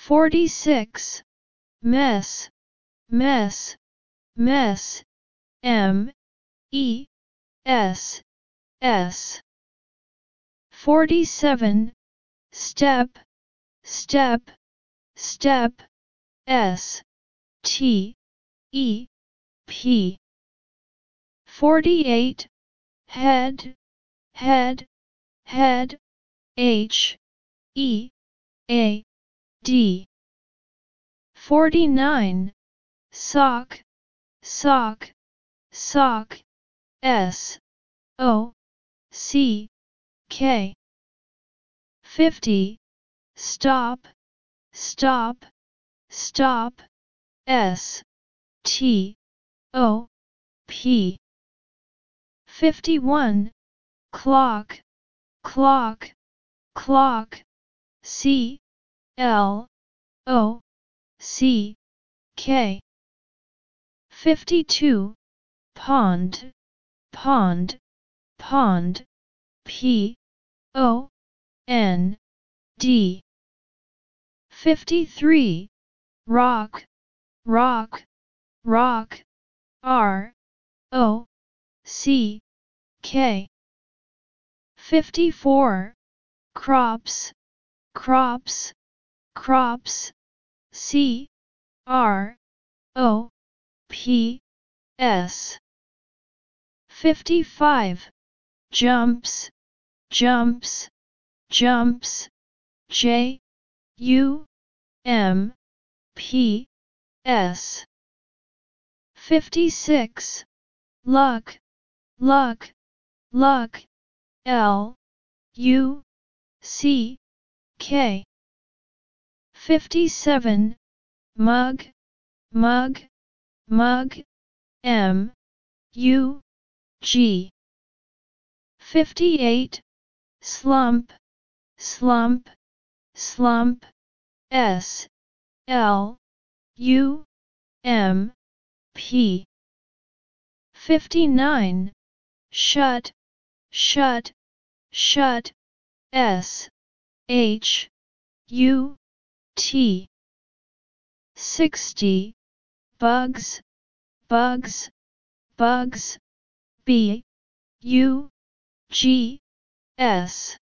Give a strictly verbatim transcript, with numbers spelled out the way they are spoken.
Forty-six. Mess, mess, mess, M, E, S, S. Forty-seven. Step, step, step, S, T, E, P. Forty-eight. Head, head, head, H, E, A, D. Forty-nine. Sock, sock, sock, S, O, C, K. Fifty. Stop, stop, stop, S, T, O, P. Fifty-one. Clock, clock, clock, C, L, O, C, K. Fifty-two. Pond, pond, pond, P, O, N, D. Fifty-three. Rock, rock, rock, R, O, C, K. Fifty-four. Crops, crops, crops, C, R, O, P, S. Fifty-five. Jumps, jumps, jumps, J, U, M, P, S. Fifty-six. Luck, luck, luck, L, U, C, K. Fifty-seven. Mug, mug, mug, M, U, G. Fifty-eight. Slump, slump, slump, S, L, U, M, P. Fifty-nine. Shut, shut, shut, S, H, U, T. Sixty. Bugs, bugs, bugs, B, U, G, S.